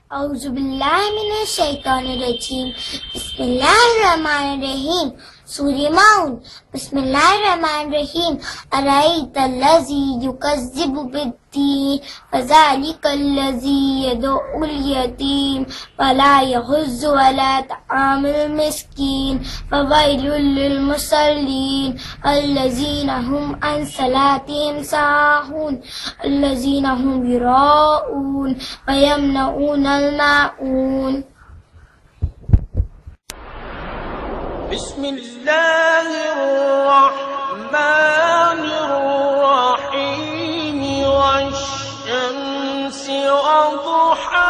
औज़ुबिल्लाहिमिनश्शैतानिर्रजीम। बिस्मिल्लाहिर्रहमानिर्रहीम। सूरह माउन। बिस्मिल्लाहिर्रहमानिर्रहीम। अराइतल्लज़ी युकज़्ज़िबु बिद्दीन फ़ज़ालिकल्लज़ी यदउल यतीम वला यहुज़्ज़ु अला तआमिल मिस्कीन फ़वैलुल लिलमुसल्लीन अल्लज़ीना हुम अन सलातिहिम साहून अल्लज़ीना हुम युराऊन व यमनऊनल माऊन। बिस्मिल्लाहिर्रहमानिर्रहीम वश्शम्सि वदुहा